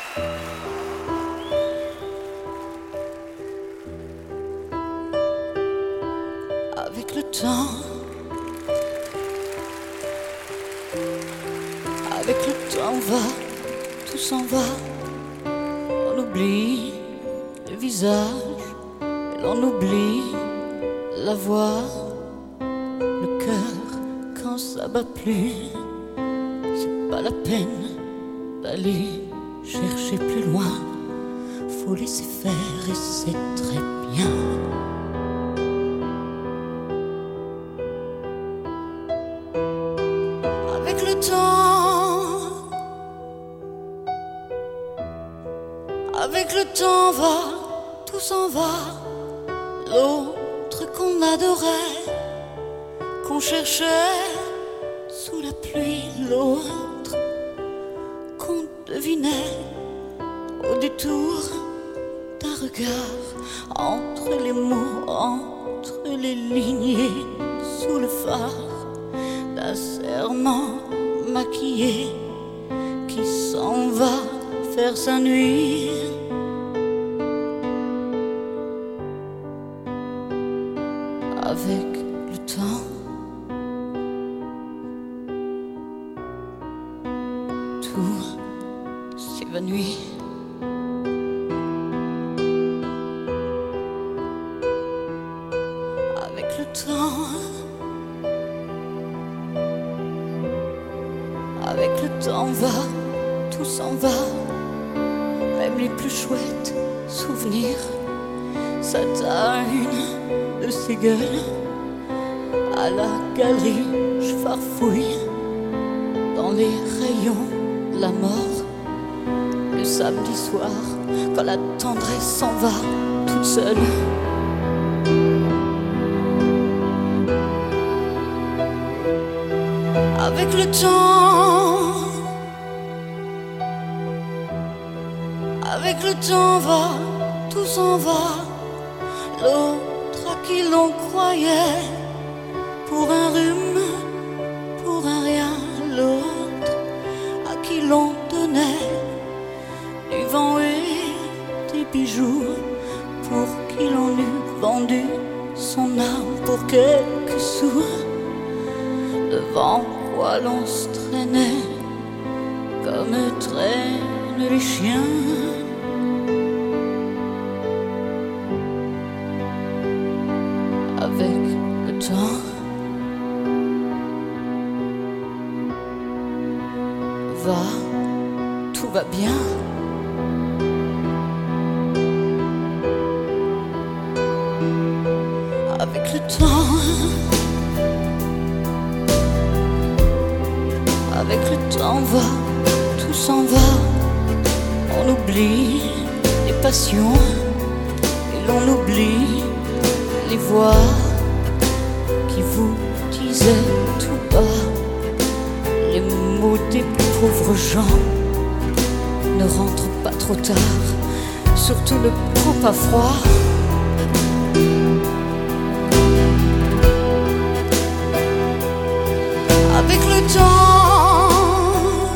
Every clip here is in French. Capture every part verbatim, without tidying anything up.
Avec le temps, avec le temps va, tout s'en va. On oublie le visage, et l'on oublie la voix. Le cœur, quand ça bat plus, c'est pas la peine d'aller chercher plus loin. Faut laisser faire et c'est très bien. Avec le temps, avec le temps va, tout s'en va. L'autre qu'on adorait, qu'on cherchait sous la pluie, l'autre qu'on devinait au détour d'un regard, entre les mots, entre les lignées, sous le phare d'un serment maquillé qui s'en va faire sa nuit. Avec le temps, tout s'évanouit. Avec le temps, avec le temps va, tout s'en va. Même les plus chouettes souvenirs, ça t'a une de ces gueules. À la galerie, je farfouille dans les rayons de la mort. Le samedi soir, quand la tendresse s'en va toute seule. Avec le temps, avec le temps va, tout s'en va. L'autre à qui l'on croyait pour un rhume, pour un rien. L'autre à qui l'on donnait du vent et des bijoux, pour qui l'on eût vendu son âme pour quelques sous. Devant quoi l'on se traînait comme traînent les chiens. Avec le temps, va, tout va bien. Avec le temps, avec le temps va, tout s'en va. On oublie les passions et l'on oublie les voix qui vous disaient tout bas les mots des plus pauvres gens. Ne rentre pas trop tard, surtout ne prends pas froid. Avec le temps,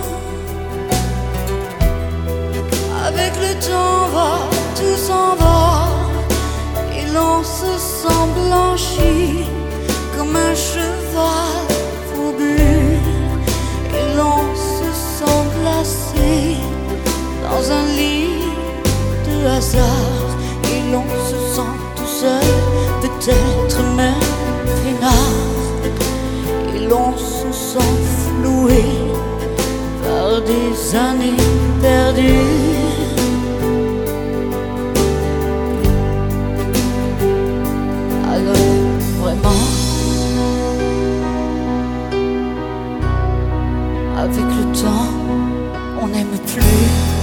avec le temps va, tout s'en va. Et l'on se sent blanchi comme un cheval fougu. Et l'on se sent glacé dans un lit de hasard. Et l'on se sent tout seul, peut-être même peinard. Et l'on se sent floué par des années perdues. Alors vraiment, avec le temps, on n'aime plus.